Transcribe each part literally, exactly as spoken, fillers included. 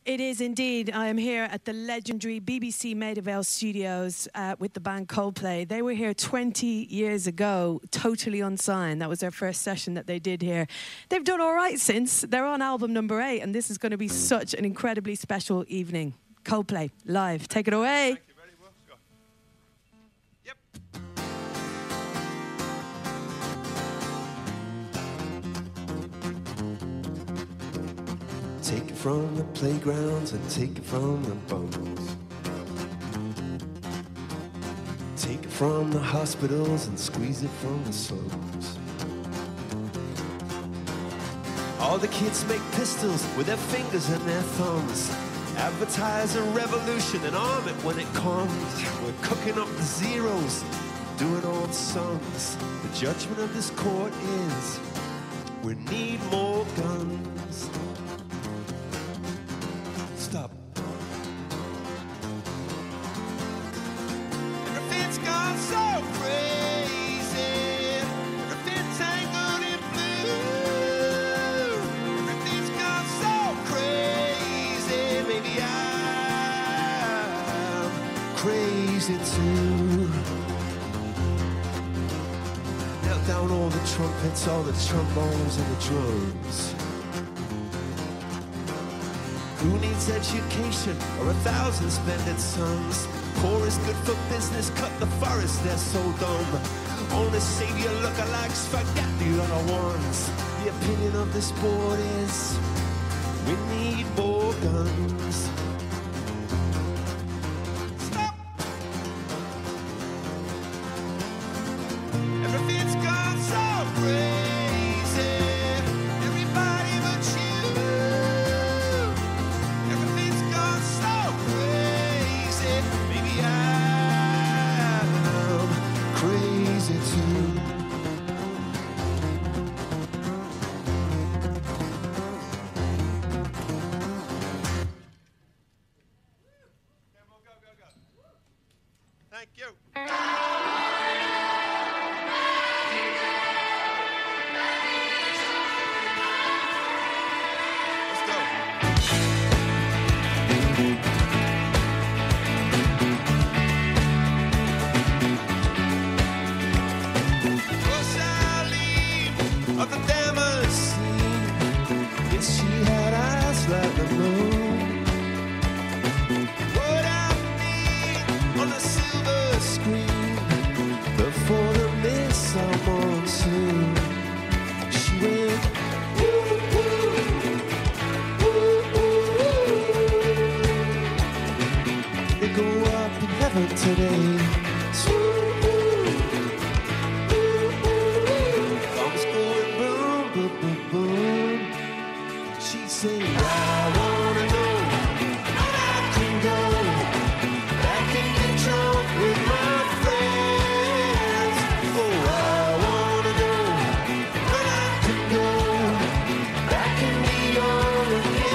It is indeed. I am here at the legendary B B C Maida Vale studios uh, with the band Coldplay. They were here twenty years ago, totally unsigned. That was their first session that they did here. They've done all right since. They're on album number eight, and this is going to be such an incredibly special evening. Coldplay, live. Take it away. Thank you very much, Scott. Yep. Take it from the playgrounds and take it from the bums. Take it from the hospitals and squeeze it from the slums. All the kids make pistols with their fingers and their thumbs. Advertise a revolution and arm it when it comes. We're cooking up the zeros, doing all the sums. The judgment of this court is we need more guns. Stop. Everything's gone so crazy. Everything's tangled in blue. Everything's gone so crazy. Maybe I'm crazy too. Melt down all the trumpets, all the trombones and the drums. Who needs education or a thousand splendid sons? Poor is good for business, cut the forest, they're so dumb. Only savior lookalikes, forget the other ones. The opinion of this board is we need more guns. Stop! Everything's gone so crazy. Everybody but you. Everything's gone so crazy. Maybe I'm crazy too. Go, go, go, go. Thank you. Let's go. Rosalie of the Damascene. Yes, she had eyes like the moon. What I need on the silver screen before the midsummer monsoon. She went woo, woo, woo, woo. They go up in heaven today. Bombs going boom, boom, boom, boom. She said, I wanna know when I can go back and get drunk with my friends. Oh, I wanna know when I can go back and be young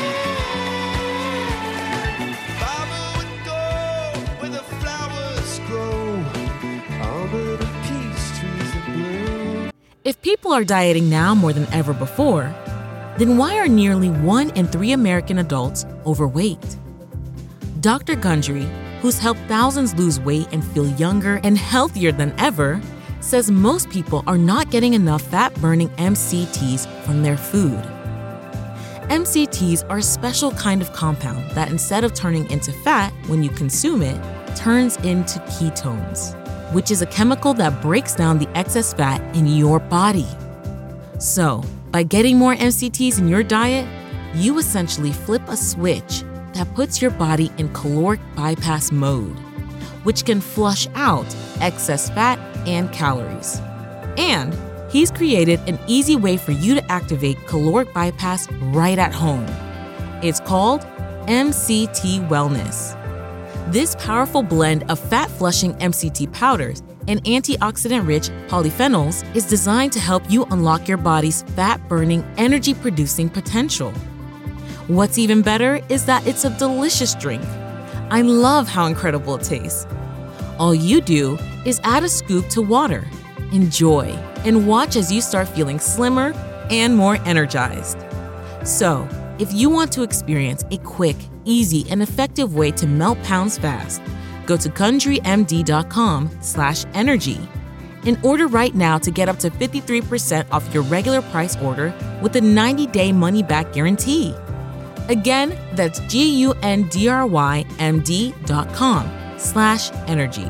again. Baba would go where the flowers grow, under the peach trees that bloom. If people are dieting now more than ever before, then why are nearly one in three American adults overweight? Doctor Gundry, who's helped thousands lose weight and feel younger and healthier than ever, says most people are not getting enough fat-burning M C Ts from their food. M C Ts are a special kind of compound that instead of turning into fat when you consume it, turns into ketones, which is a chemical that breaks down the excess fat in your body. So, by getting more M C Ts in your diet, you essentially flip a switch that puts your body in caloric bypass mode, which can flush out excess fat and calories. And he's created an easy way for you to activate caloric bypass right at home. It's called M C T Wellness. This powerful blend of fat-flushing M C T powders and antioxidant-rich polyphenols is designed to help you unlock your body's fat-burning, energy-producing potential. What's even better is that it's a delicious drink. I love how incredible it tastes. All you do is add a scoop to water, enjoy, and watch as you start feeling slimmer and more energized. So, If you want to experience a quick, easy, and effective way to melt pounds fast, go to country m d dot com slash energy and order right now to get up to fifty-three percent off your regular price order with a ninety-day money-back guarantee. Again, that's G-U-N-D-R-Y-M-D dot com slash energy.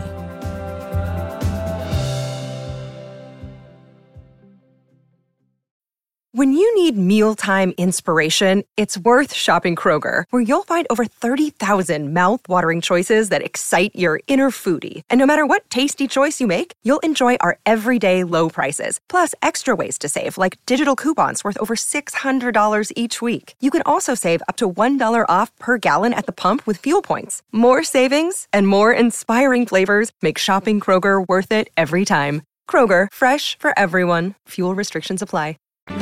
When you need mealtime inspiration, it's worth shopping Kroger, where you'll find over thirty thousand mouth-watering choices that excite your inner foodie. And no matter what tasty choice you make, you'll enjoy our everyday low prices, plus extra ways to save, like digital coupons worth over six hundred dollars each week. You can also save up to one dollar off per gallon at the pump with fuel points. More savings and more inspiring flavors make shopping Kroger worth it every time. Kroger, fresh for everyone. Fuel restrictions apply.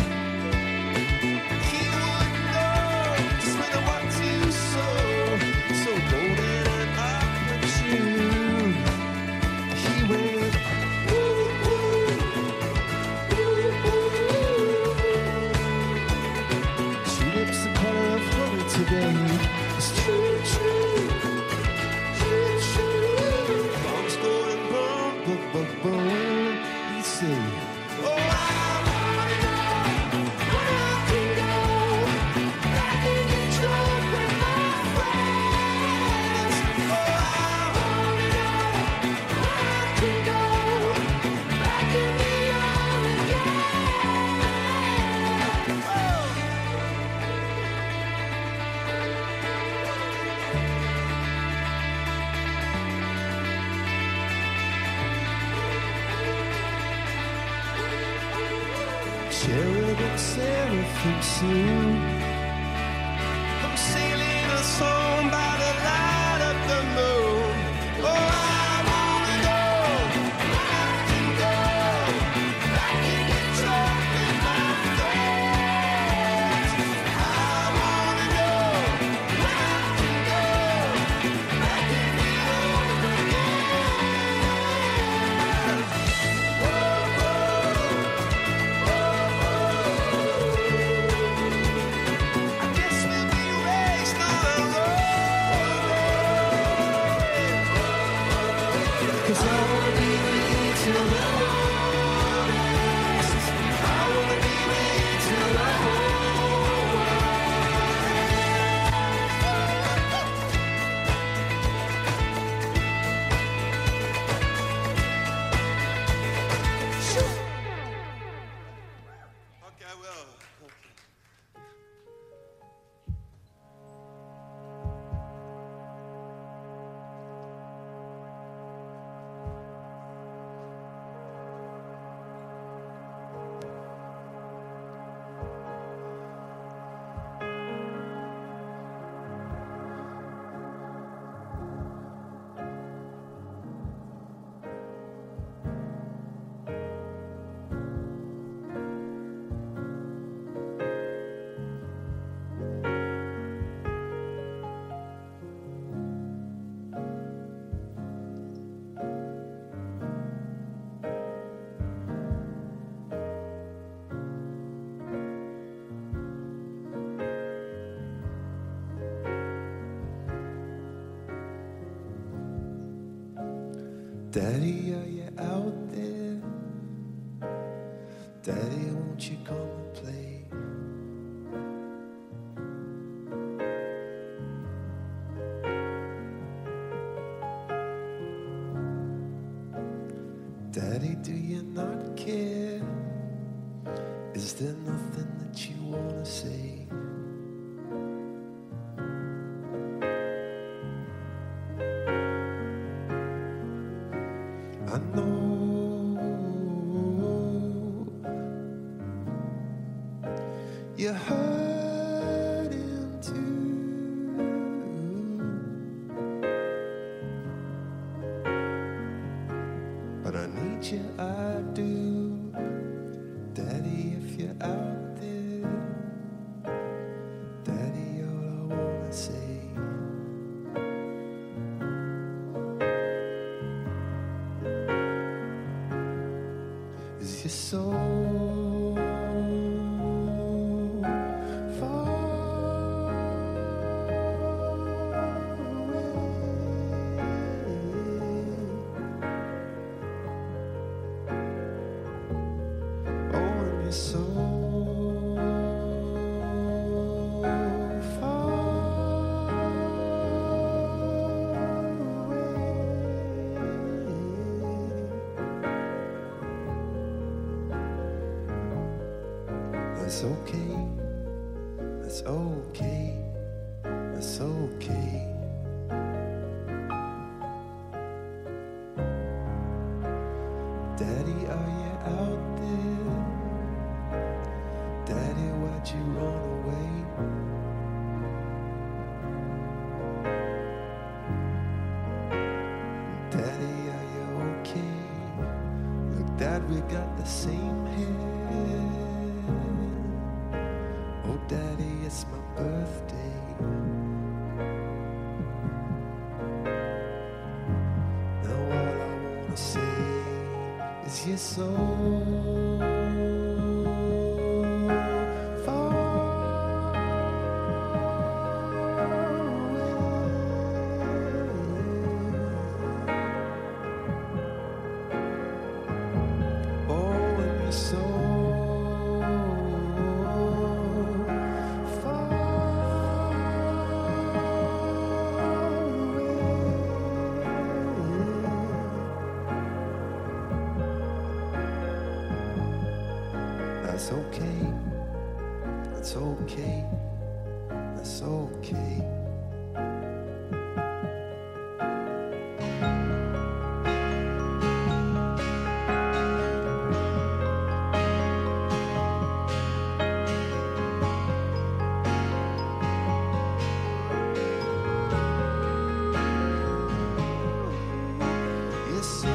Cherubim, seraphim soon. I'm sailing a song by the light of the moon. Oh, I wanna go, I can go, back in the truck with my friends. I wanna go, I can go, back in the over again. Whoa, whoa. Daddy, are you out there? Daddy, won't you come and play? Daddy, do you not care? Is there nothing that you wanna say? I know you're hurting too, but I need you, I do. Daddy, if you're out there, Daddy, all I wanna say you're so far That's okay. That's okay. That's okay. Daddy, are you out there? Daddy, why'd you run away? Daddy, are you okay? Look, Dad, we got the same hair. Oh, Daddy, it's my birthday. Now all I wanna say is you're so far away. Oh, and you're so far away. That's okay. That's okay. That's okay. You're so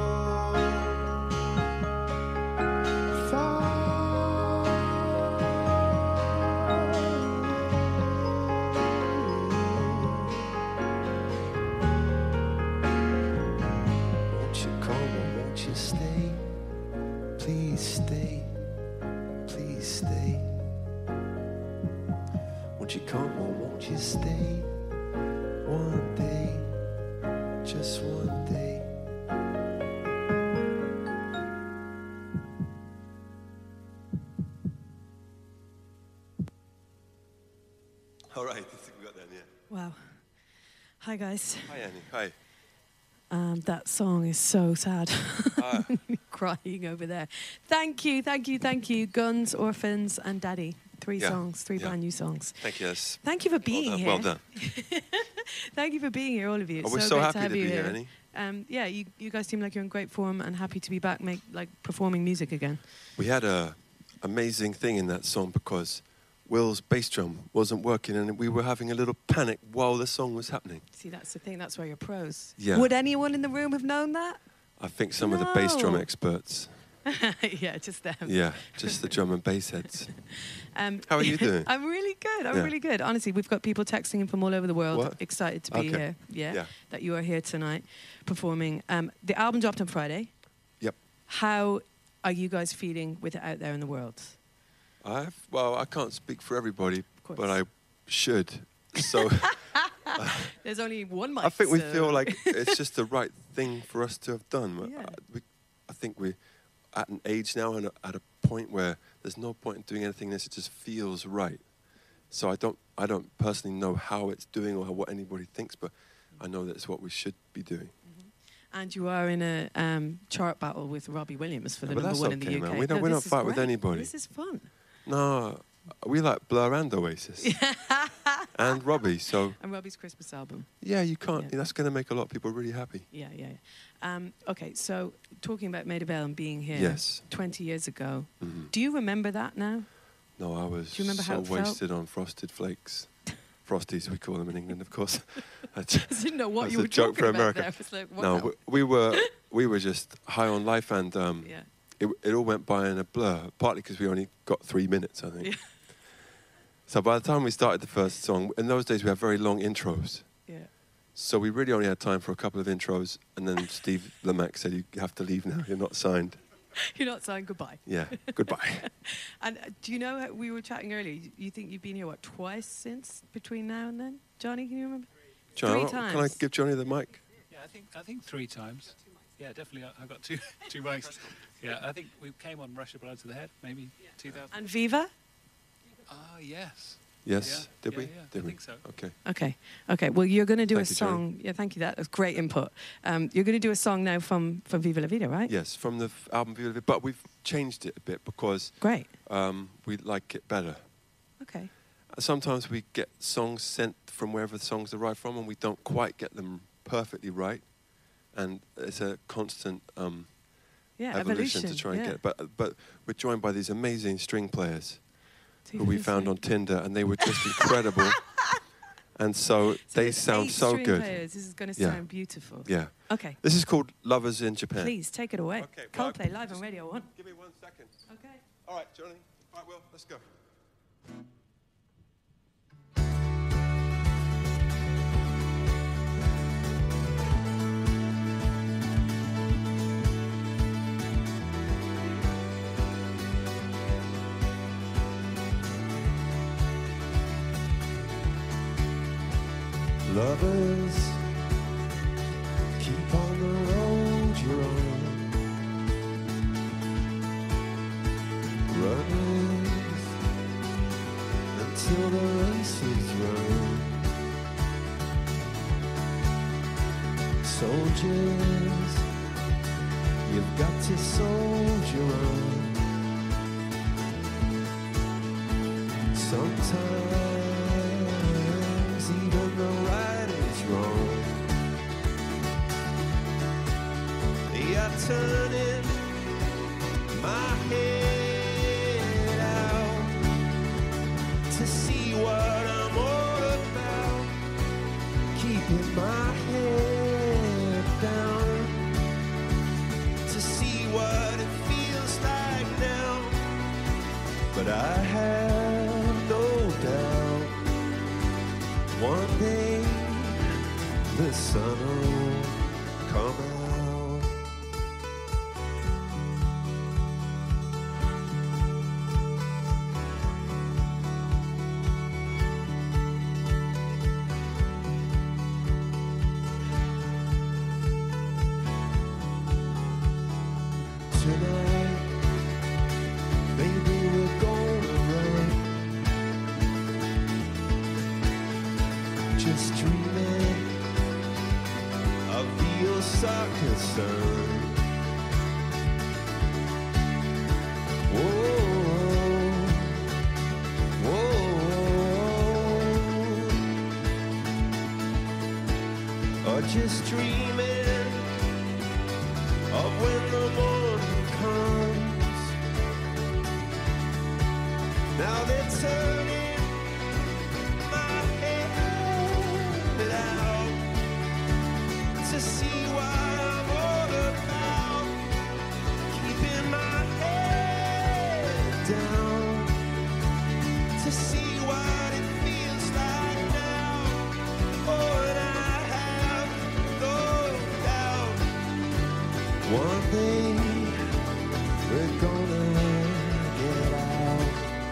won't you come or won't you stay? Please stay, please stay. Won't you come or won't you stay? One day, just one day. All right, I think we got that, yeah. Wow. Hi, guys. Hi, Annie. Hi. Um, that song is so sad. Ah. Crying over there. Thank you, thank you, thank you. Guns, Orphans, and Daddy. Three Yeah, songs, three yeah. brand new songs. Thank you. That's Thank you for being well done. here. Well done. Thank you for being here, all of you. Oh, we're so so great happy to have to you be here, here. Annie. Um, yeah, you, you guys seem like you're in great form and happy to be back, make like performing music again. We had a amazing thing in that song because Will's bass drum wasn't working and we were having a little panic while the song was happening. See, that's the thing. That's why you're pros. Yeah. Would anyone in the room have known that? I think some of the bass drum No. experts. Yeah, just them. Yeah, just the drum and bass heads. Um, How are you doing? I'm really good. I'm Yeah. really good. Honestly, we've got people texting in from all over the world. What? Excited to be Okay. here. Yeah, Yeah. that you are here tonight performing. Um, the album dropped on Friday. Yep. How are you guys feeling with it out there in the world? I've, well, I can't speak for everybody, course. but I should. So There's only one mic. I think we so- feel like it's just the right thing for us to have done. Yeah. I, we, I think we're at an age now and at a point where there's no point in doing anything unless it just feels right. So I don't, I don't personally know how it's doing or what anybody thinks, but I know that's what we should be doing. And you are in a um, chart battle with Robbie Williams for the Yeah, but number that's one in okay, the U K. man. We don't- No, we this don't is fight with great. anybody. This is fun. No, we like Blur and Oasis. And Robbie, so And Robbie's Christmas album. yeah, you can't, Yeah. that's going to make a lot of people really happy. Yeah, yeah, yeah. Um, okay, so talking about Maida Vale and being here Yes. twenty years ago, Mhm. do you remember that now? No, I was Do you remember so how it felt? wasted on Frosted Flakes. Frosties, we call them in England, of course. I j- I didn't know what That's you a were joke talking for about America. there. I was like, No, wow. we, we were we were just high on life, and um, Yeah. it, it all went by in a blur. Partly because we only got three minutes, I think. Yeah. So by the time we started the first song, in those days we had very long intros. Yeah. So we really only had time for a couple of intros, and then Steve Lamacq said, "You have to leave now. You're not signed." You're not saying goodbye. Yeah, goodbye. And uh, do you know, how we were chatting earlier, you think you've been here, what, twice since between now and then? Johnny, can you remember? John, Three can I times. give Johnny the mic? Yeah, I think I think three times. Yeah, definitely. I, I got two two mics. Yeah, I think we came on Rush of Blood to the Head, maybe two thousand. And Viva? Ah, yes. Yes, Yeah, did yeah, we? yeah, Did I we? think so. Okay. Okay. Okay. Well, you're going to do Thank a you, Johnny. song. Yeah, thank you. That was great input. Um, you're going to do a song now from, from Viva La Vida, right? Yes, from the f- album Viva La Vida, but we've changed it a bit because Great. um, we like it better. Okay. Sometimes we get songs sent from wherever the songs arrive from, and we don't quite get them perfectly right, and it's a constant um, Yeah, evolution, evolution. to try and yeah. get. But but we're joined by these amazing string players Two who we for found three. on Tinder, and they were just incredible. And so, So they there's sound eight so string good. Players. This is going to Yeah. sound beautiful. Yeah. Okay. This is called Lovers in Japan. Please take it away. Okay, well, Coldplay live on Radio One. Give me one second. Okay. All right, Johnny. All right, Will, let's go. Lovers, keep on the road you're on. Runners, until the race is run. Soldiers, you've got to soldier on. Sometimes even the right is wrong. Yeah, turning my head out to see what I'm all about. Keeping my head down to see what it feels like now. But I have no doubt one day the sun will come out. Tonight, baby, we're gonna run. Just dreaming of the Osaka sun. Whoa, whoa, or just dreaming of when the morning comes. Now they're turning my head out to see what I'm all about. Keeping my head down to see what it feels like now. Oh, and I have no doubt one day we're gonna get out.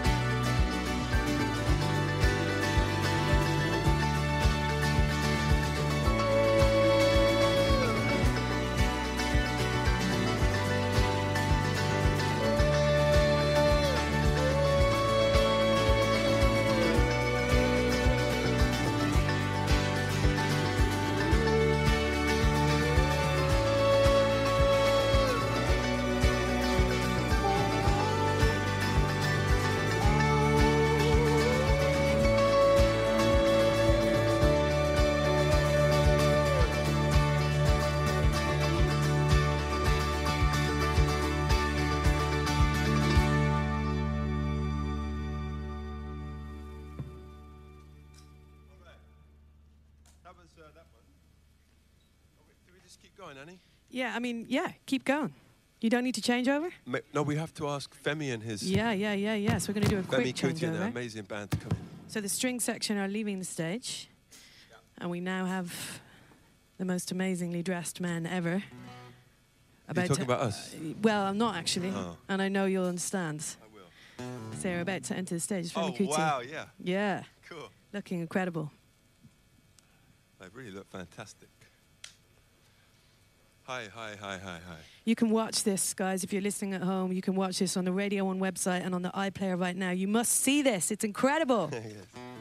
That was uh, that one. Oh, wait, do we just keep going, Annie? Yeah, I mean, yeah, keep going. You don't need to change over? Ma- No, we have to ask Femi and his Yeah, yeah, yeah, yeah. So we're going to do a Femi quick Kuti and their changeover. amazing band to come in. So the string section are leaving the stage. And we now have the most amazingly dressed man ever. Are you talking to- about us? Well, I'm not actually. Oh. And I know you'll understand. I will. So they're about to enter the stage. Oh, Femi Kuti. wow, yeah. Yeah, Cool. looking incredible. They really look fantastic. Hi, hi, hi, hi, hi. You can watch this, guys, if you're listening at home. You can watch this on the Radio one website and on the iPlayer right now. You must see this. It's incredible. Yes.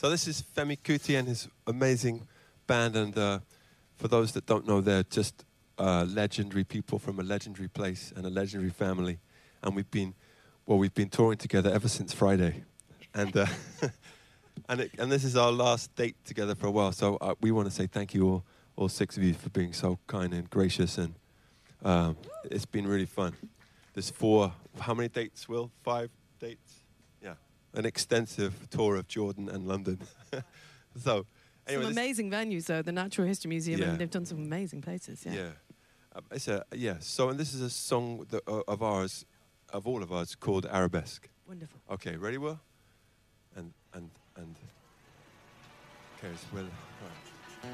So this is Femi Kuti and his amazing band, and uh, for those that don't know, they're just uh, legendary people from a legendary place and a legendary family, and we've been, well, we've been touring together ever since Friday, and uh, and it, and this is our last date together for a while. So uh, we want to say thank you all, all six of you, for being so kind and gracious, and um, it's been really fun. There's four, how many dates, Will? Five dates? Yeah, an extensive tour of Jordan and London. So, anyway, some amazing venues, though. The Natural History Museum, Yeah. and they've done some amazing places. Yeah. Yeah, um, it's a yeah. So, and this is a song that, uh, of ours, of all of ours, called Arabesque. Wonderful. Okay, ready, Will? And and and. Okay, it's Will. Right.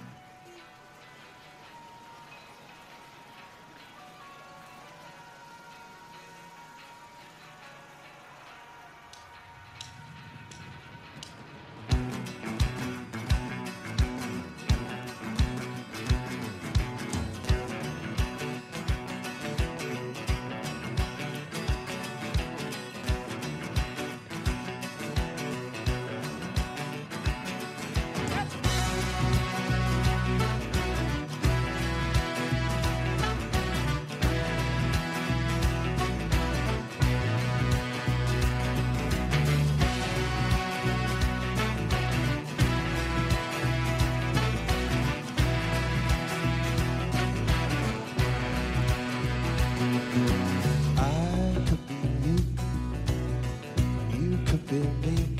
I could be you, you could be me.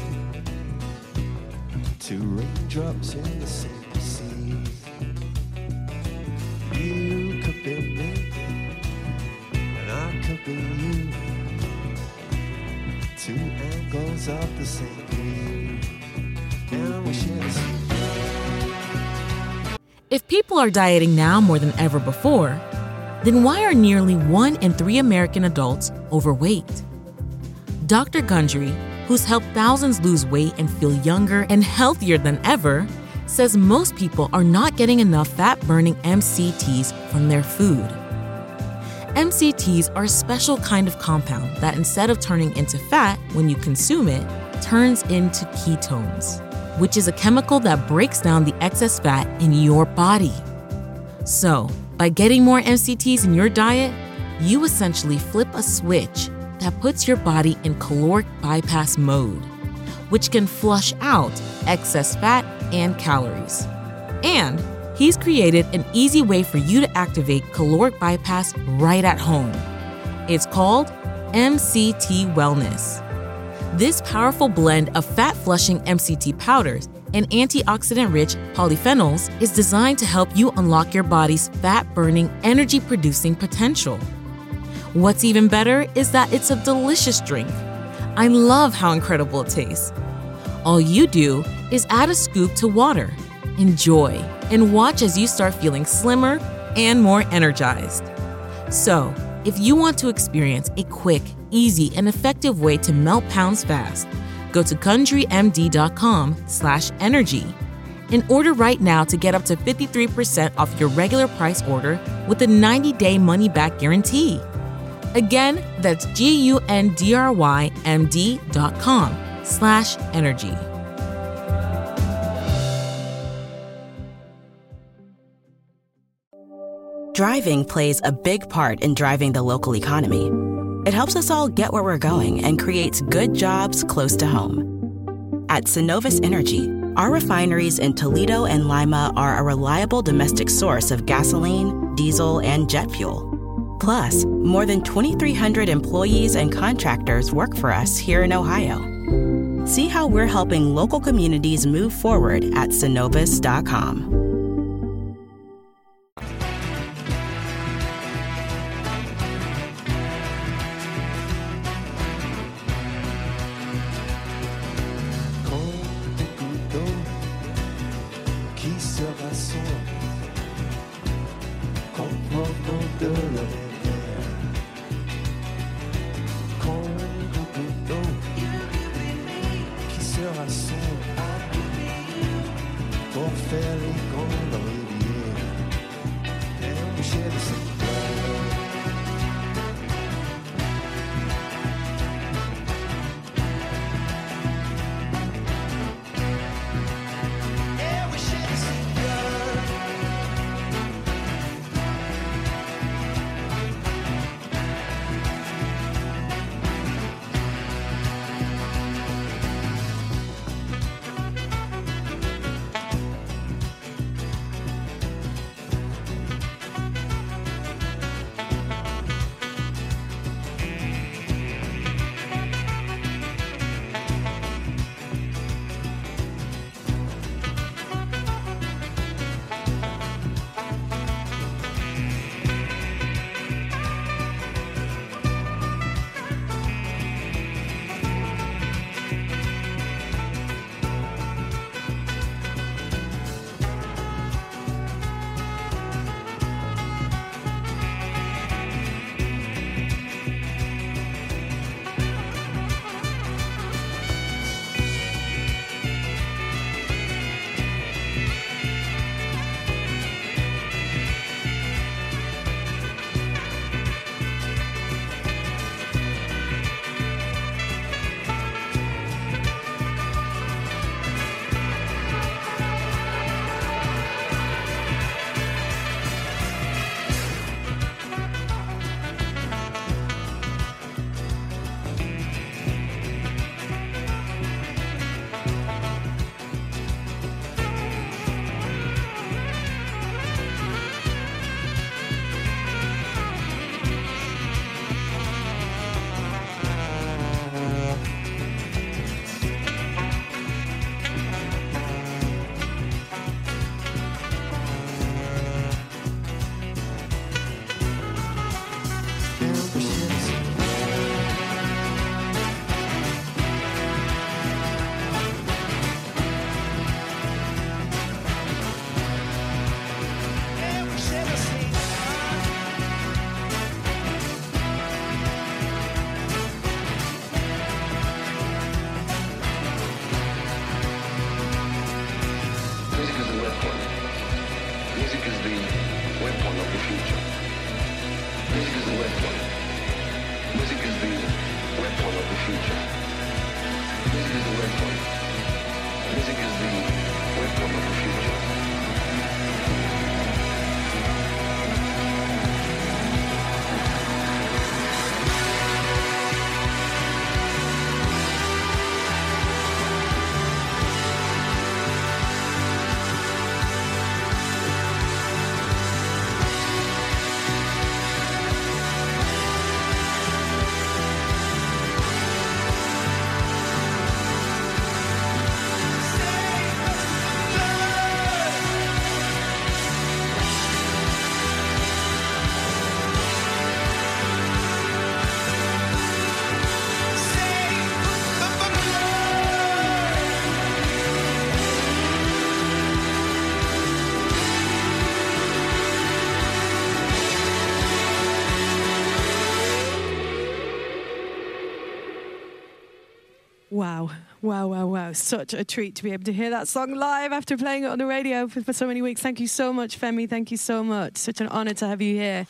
Two raindrops in the same sea. You could be me, and I could be you. Two angles of the same view, and we share the same. If people are dieting now more than ever before, then why are nearly one in three American adults overweight? Doctor Gundry, who's helped thousands lose weight and feel younger and healthier than ever, says most people are not getting enough fat-burning M C Ts from their food. M C Ts are a special kind of compound that, instead of turning into fat when you consume it, turns into ketones, which is a chemical that breaks down the excess fat in your body. So, by getting more M C Ts in your diet, you essentially flip a switch that puts your body in caloric bypass mode, which can flush out excess fat and calories. And he's created an easy way for you to activate caloric bypass right at home. It's called M C T Wellness. This powerful blend of fat-flushing M C T powders and antioxidant-rich polyphenols is designed to help you unlock your body's fat-burning, energy-producing potential. What's even better is that it's a delicious drink. I love how incredible it tastes. All you do is add a scoop to water, enjoy, and watch as you start feeling slimmer and more energized. So, if you want to experience a quick, easy, and effective way to melt pounds fast, go to gundrymd.com slash energy and order right now to get up to fifty-three percent off your regular price order with a ninety-day money-back guarantee. Again, that's G-U-N-D-R-Y-M-D.com slash energy. Driving plays a big part in driving the local economy. It helps us all get where we're going and creates good jobs close to home. At Synovus Energy, our refineries in Toledo and Lima are a reliable domestic source of gasoline, diesel, and jet fuel. Plus, more than twenty-three hundred employees and contractors work for us here in Ohio. See how we're helping local communities move forward at synovus dot com. Wow, wow, wow, wow. Such a treat to be able to hear that song live after playing it on the radio for, for so many weeks. Thank you so much, Femi. Thank you so much. Such an honour to have you here.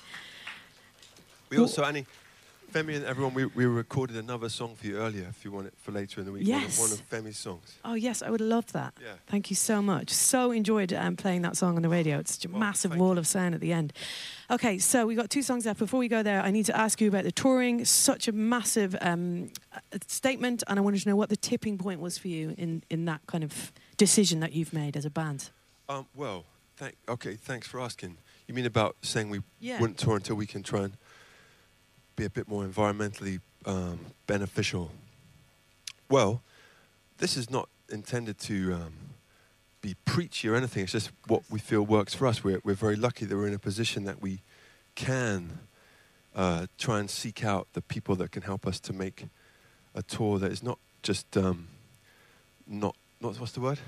We also, Annie, Femi and everyone, we, we recorded another song for you earlier if you want it for later in the week. Yes. One of, one of Femi's songs. Oh, yes, I would love that. Yeah. Thank you so much. So enjoyed um, playing that song on the radio. It's such a Well, massive thank wall you. of sound at the end. Okay, so we got two songs left. Before we go there, I need to ask you about the touring. Such a massive um, uh, statement, and I wanted to know what the tipping point was for you in, in that kind of decision that you've made as a band. Um, well, thank, okay, thanks for asking. You mean about saying we Yeah. wouldn't tour until we can try and be a bit more environmentally um, beneficial? Well, this is not intended to um, be preachy or anything. It's just what we feel works for us. We're, we're very lucky that we're in a position that we can uh, try and seek out the people that can help us to make a tour that is not just um, not not what's the word?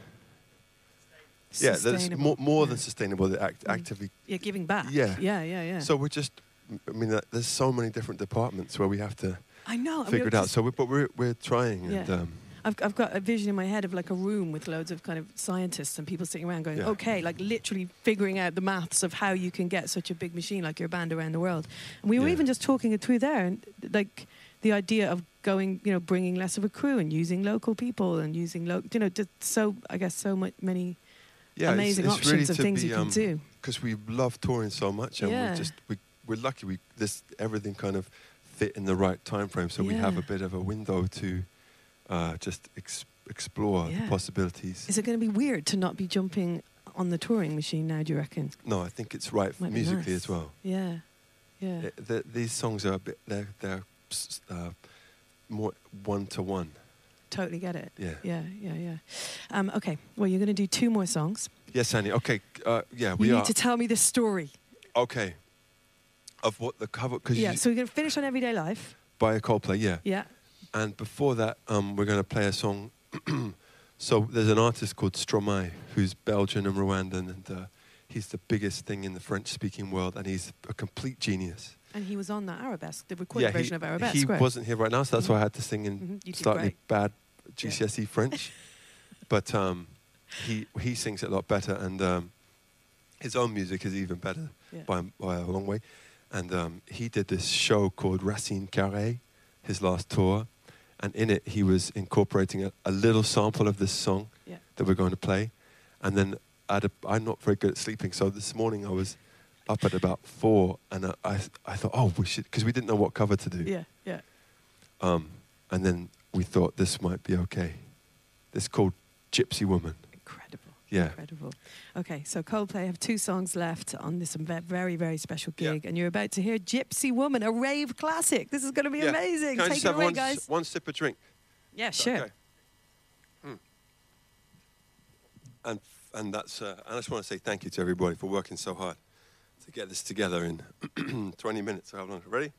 Yeah, that's Sustainable. more, more Yeah. than sustainable. That act, Mm. actively. Yeah, giving back. Yeah. Yeah, yeah, yeah. So we're just. I mean, uh, there's so many different departments where we have to I know. figure it out. So, we, but we're we're trying. Yeah. And, um, I've, I've got a vision in my head of like a room with loads of kind of scientists and people sitting around going, Yeah. okay, like literally figuring out the maths of how you can get such a big machine like your band around the world. And we were Yeah. even just talking it through there, and like the idea of going, you know, bringing less of a crew and using local people and using, lo- you know, just so, I guess, so much, many yeah, amazing it's, it's options really of to things be, you can um, do. because we love touring so much, and Yeah. we just we we're lucky. We this everything kind of fit in the right time frame, so we have Yeah. a bit of a window to uh, just ex- explore Yeah. the possibilities. Is it going to be weird to not be jumping on the touring machine now, do you reckon? No, I think it's right Might be musically nice. as well. Yeah, yeah. Uh, the, these songs are a bit they're they're s- uh, more one to one. Totally get it. Yeah. Yeah, yeah, yeah. Um, okay, well, you're going to do two more songs. Yes, Annie. Okay. Uh, yeah, we you are. need to tell me the story. Okay. Of what the cover? Because Yeah, so we're going to finish on Everyday Life. by a Coldplay, yeah. Yeah. And before that, um, we're going to play a song. So there's an artist called Stromae who's Belgian and Rwandan, and uh, he's the biggest thing in the French-speaking world, and he's a complete genius. And he was on that Arabesque, the recorded yeah, version he, of Arabesque. he right? wasn't here right now, so that's Mhm. why I had to sing in Mhm, you did slightly great. bad G C S E French. But um, he he sings it a lot better, and um, his own music is even better Yeah. by, by a long way. And um, he did this show called Racine Carrée, his last tour. And in it, he was incorporating a, a little sample of this song Yeah. that we're going to play. And then I had a, I'm not very good at sleeping, so this morning I was up at about four, and I, I, I thought, oh, we should, because we didn't know what cover to do. Yeah, yeah. Um, and then we thought this might be okay. This is called Gypsy Woman. Incredible. Yeah. Incredible. Okay, so Coldplay have two songs left on this ve- very, very special Yeah. gig, and you're about to hear Gypsy Woman, a rave classic. This is going to be Yeah. amazing. Can I Take just it have away, one, guys. s- one sip of drink? Yeah, Is that sure. okay? Mm. And and that's uh, and I just want to say thank you to everybody for working so hard to get this together in twenty minutes. How long? Ready?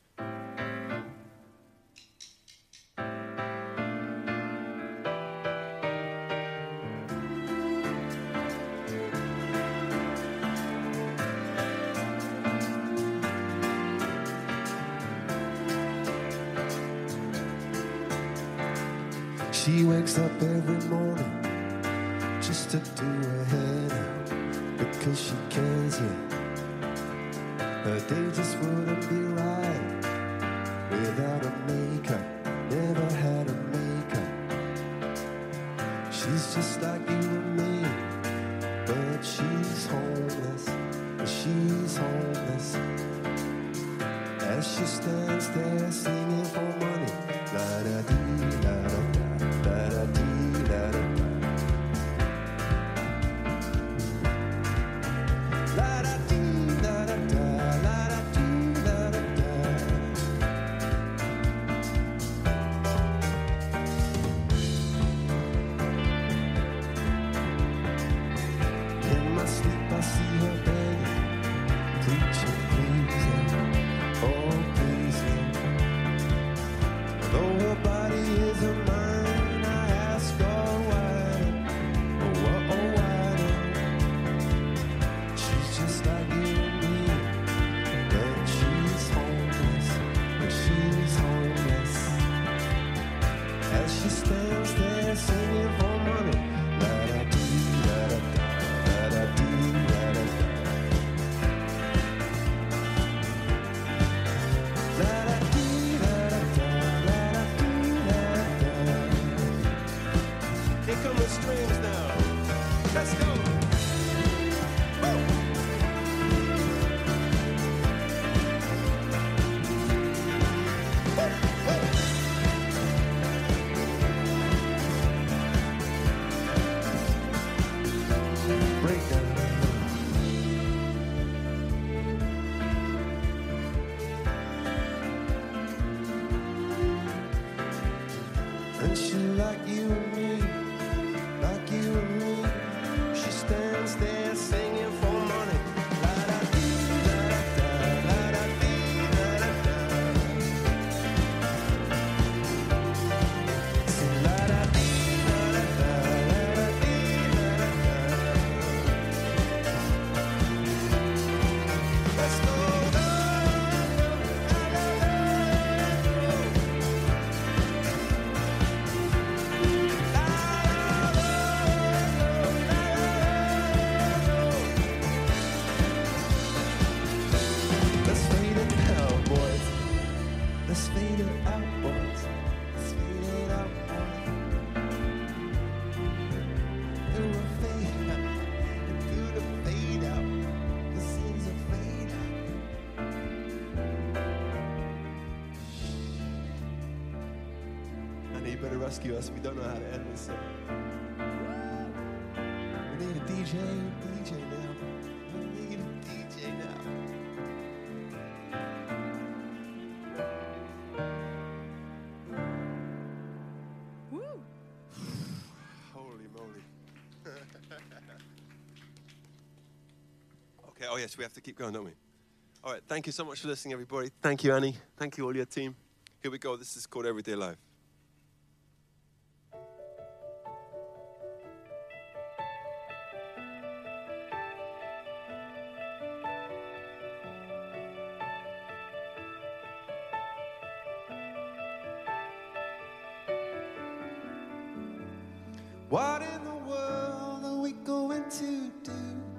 She wakes up every morning just to do her head out because she cares, yeah. Her day just wouldn't be right without a makeup. Never had a makeup. She's just like you and me, but she's homeless. She's homeless. As she stands there singing for money, la da dee, la da da, la da dee, la da da. La da dee, la da da, la da dee, la da da. In my sleep I see her begging, preaching, pleasing, oh pleasing. Though her body is a Here come the strings now. Let's go. Woo! And she like you and me, like you and me. She stands there singing for money. La da dee, la da da, la da dee, la da da. Sing la da dee, la da da, la da dee, la da da. Let's go. Let's fade it out, boys. Let's fade it out, boys. Through a fade out, and through the fade out, this is a fade out. Annie, you better rescue us. We don't know how to end this song. We need a D J, D J now. We need a D J now. Holy moly. Okay, oh yes, we have to keep going, don't we? All right, thank you so much for listening, everybody. Thank you, Annie. Thank you, all your team. Here we go. This is called Everyday Life. What in the world are we going to do?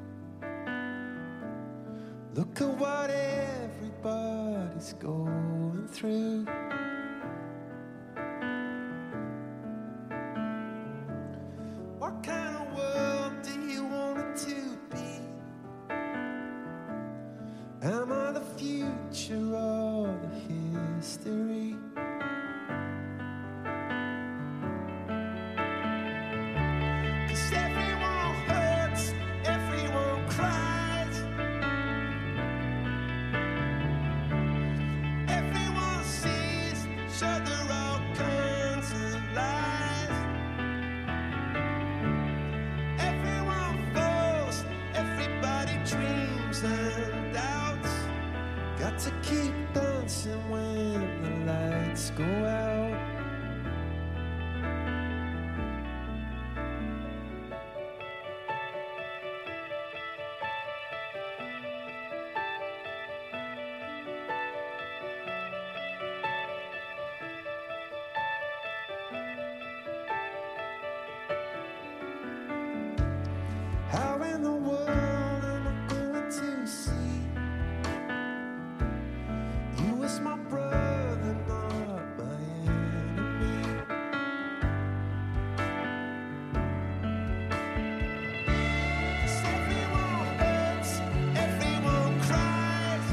Look at what everybody's going through. What kind of world do you want it to be? Am I the future or the history? Everyone hurts, everyone cries. Everyone sees each other all kinds of lies. Everyone falls, everybody dreams and doubts. Got to keep dancing when the lights go out. How in the world am I going to see you as my brother, not my enemy? 'Cause everyone hurts, everyone cries.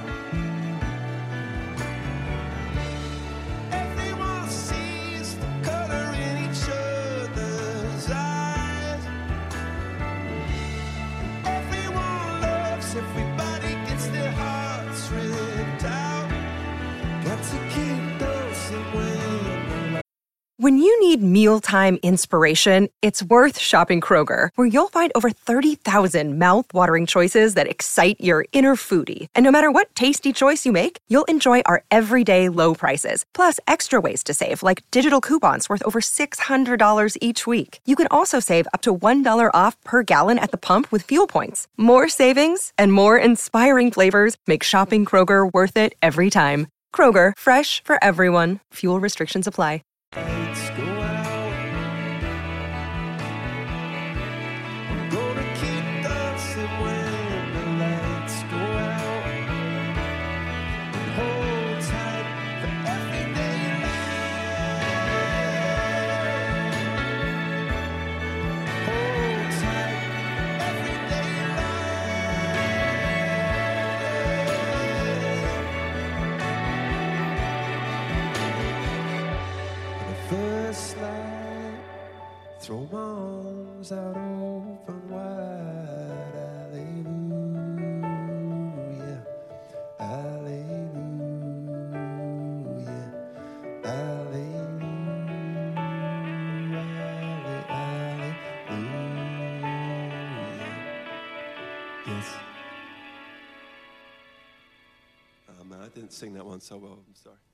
Everyone sees the color in each other's eyes. Everyone loves, everybody gets their hearts ripped out. Got to keep dancing when the light. When you need mealtime inspiration, it's worth shopping Kroger, where you'll find over thirty thousand mouth-watering choices that excite your inner foodie. And no matter what tasty choice you make, you'll enjoy our everyday low prices, plus extra ways to save, like digital coupons worth over six hundred dollars each week. You can also save up to one dollar off per gallon at the pump with fuel points. More savings and more inspiring flavors make shopping Kroger worth it every time. Kroger, fresh for everyone. Fuel restrictions apply. Lights go out. I'm gonna keep dancing when the lights go out. Hold tight for everyday life. throw my arms out open wide. Hallelujah, hallelujah, hallelujah, hallelujah. Yes. Oh man, I didn't sing that one so well, I'm sorry.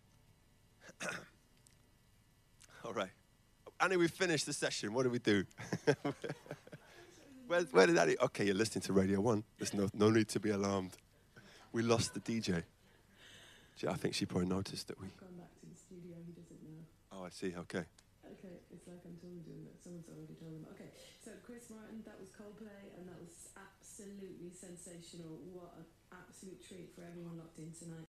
All right. Annie, we finished the session. What do we do? where, where did Annie? Okay, you're listening to Radio One. There's no, no need to be alarmed. We lost the D J. Gee, I think she probably noticed that we... I've gone back to the studio. He doesn't know. Oh, I see. Okay. Okay, it's like I'm told him that someone's already told him. Okay, so Chris Martin, that was Coldplay, and that was absolutely sensational. What an absolute treat for everyone locked in tonight.